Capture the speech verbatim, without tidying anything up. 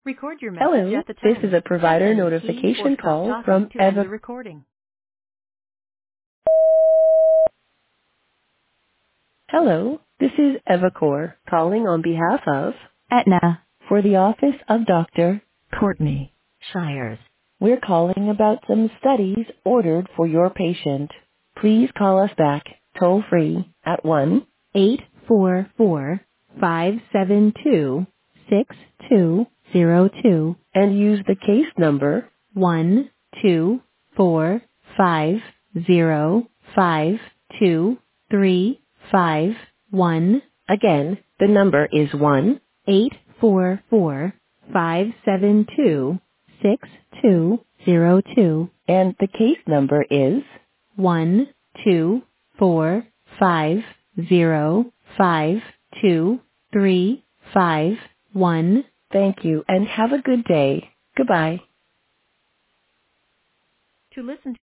Record your message Hello, at the this is tone. a Press provider any key or notification stop call talking from to end Eva. the recording. Hello, this is Evacor calling on behalf of Aetna for the office of Doctor Courtney Shires. We're calling about some studies ordered for your patient. Please call us back toll free at one eight four four, five seven two, six two zero two and use the case number one two four five zero five two three five one. Again, the number is one eight four four five seven two six two zero two and the case number is one two four five zero five two three five one. Thank you and have a good day. Goodbye. To listen